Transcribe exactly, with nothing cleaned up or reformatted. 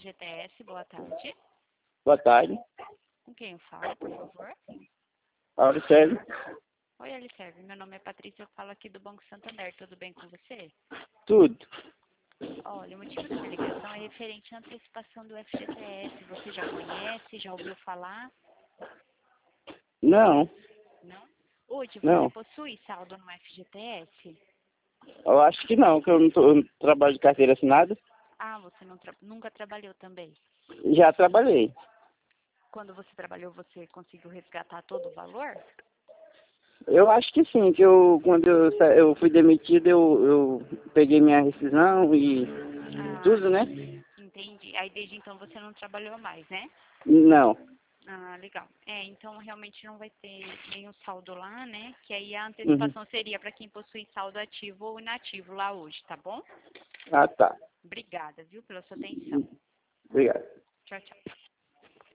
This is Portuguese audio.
G T S, boa tarde. Boa tarde. Com quem eu falo, por favor? Auricélio. Oi, Alicerve, meu nome é Patrícia, eu falo aqui do Banco Santander, tudo bem com você? Tudo. Olha, o motivo da minha ligação é referente à antecipação do F G T S. Você já conhece, já ouviu falar? Não, Não? Hoje você não. possui saldo no F G T S? Eu acho que não, que eu não, tô, eu não trabalho de carteira assinada. Ah, você não tra- nunca trabalhou também? Já trabalhei. Quando você trabalhou, você conseguiu resgatar todo o valor? Eu acho que sim, que eu, quando eu, sa- eu fui demitido, eu, eu peguei minha rescisão e Ah, tudo, né? entendi. Aí desde então você não trabalhou mais, né? Não. Ah, legal. É, então realmente não vai ter nenhum saldo lá, né? Que aí a Uhum. antecipação seria para quem possui saldo ativo ou inativo lá hoje, tá bom? Ah, tá. Obrigada, viu, pela sua atenção. Obrigado. Tchau, tchau.